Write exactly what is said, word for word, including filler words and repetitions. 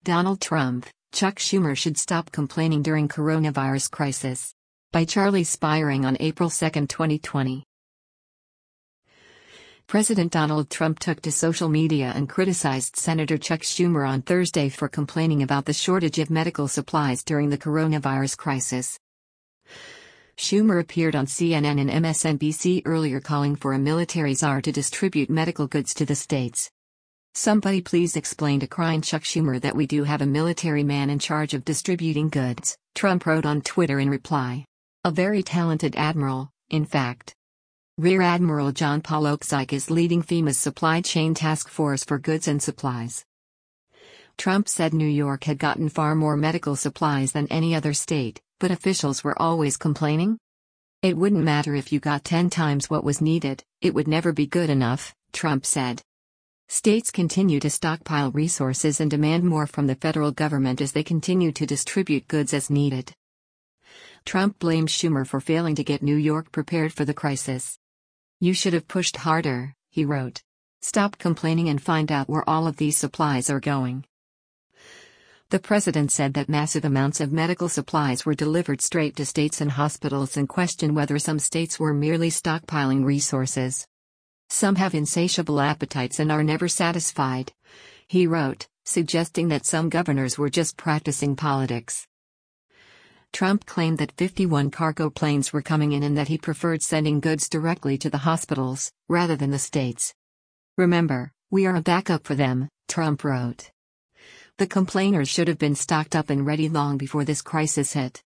Donald Trump, Chuck Schumer should stop complaining during coronavirus crisis. By Charlie Spiring on April second, twenty twenty. President Donald Trump took to social media and criticized Senator Chuck Schumer on Thursday for complaining about the shortage of medical supplies during the coronavirus crisis. Schumer appeared on C N N and M S N B C earlier calling for a military czar to distribute medical goods to the states. "Somebody please explain to crying Chuck Schumer that we do have a military man in charge of distributing goods," Trump wrote on Twitter in reply. "A very talented admiral, in fact. Rear Admiral John Paul Oksyk is leading FEMA's supply chain task force for goods and supplies." Trump said New York had gotten far more medical supplies than any other state, but officials were always complaining. "It wouldn't matter if you got ten times what was needed, it would never be good enough," Trump said. States continue to stockpile resources and demand more from the federal government as they continue to distribute goods as needed. Trump blamed Schumer for failing to get New York prepared for the crisis. "You should have pushed harder," he wrote. "Stop complaining and find out where all of these supplies are going." The president said that massive amounts of medical supplies were delivered straight to states and hospitals and questioned whether some states were merely stockpiling resources. "Some have insatiable appetites and are never satisfied," he wrote, suggesting that some governors were just practicing politics. Trump claimed that fifty-one cargo planes were coming in and that he preferred sending goods directly to the hospitals, rather than the states. "Remember, we are a backup for them," Trump wrote. "The complainers should have been stocked up and ready long before this crisis hit."